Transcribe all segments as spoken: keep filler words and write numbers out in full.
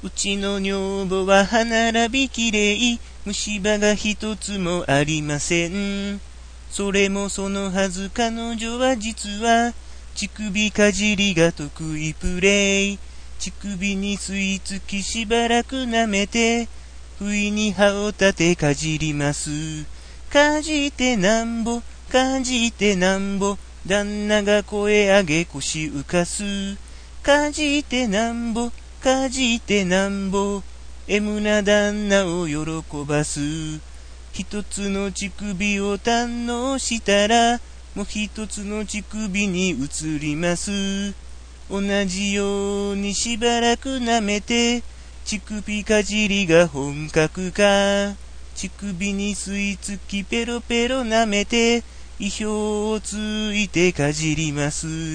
うちの女房は歯並びきれい、虫歯が一つもありません。それもそのはず、彼女は実は乳首かじりが得意プレイ。乳首に吸い付きしばらく舐めて、不意に歯を立てかじります。かじってなんぼ、かじってなんぼ、旦那が声上げ腰浮かす。かじってなんぼ、かじってなんぼ、Mな旦那を喜ばす。一つの乳首を堪能したら、もう一つの乳首に移ります。同じようにしばらく舐めて、乳首かじりが本格化。乳首に吸い付きペロペロ舐めて、意表をついてかじります。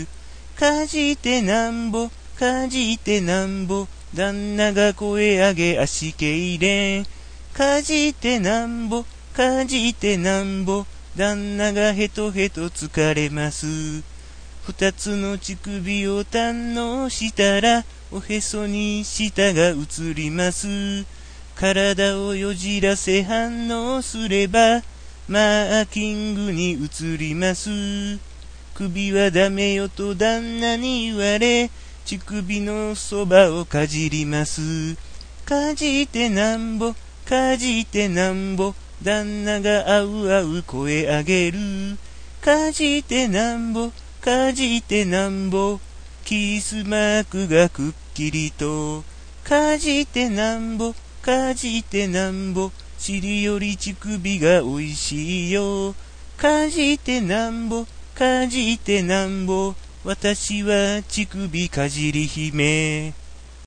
かじってなんぼ、かじってなんぼ、旦那が声上げ足痙攣。かじってなんぼ、かじってなんぼ、旦那がヘトヘト疲れます。二つの乳首を堪能したら、おへそに舌が移ります。体をよじらせ反応すれば、マーキングに移ります。首はダメよと旦那に言われ、乳首のそばをかじります。かじってなんぼ、かじってなんぼ、旦那があうあう声上げる。かじってなんぼ、かじってなんぼ、キスマークがくっきりと。かじってなんぼ、かじってなんぼ、尻より乳首がおいしいよ。かじってなんぼ、かじってなんぼ、私は乳首かじり姫。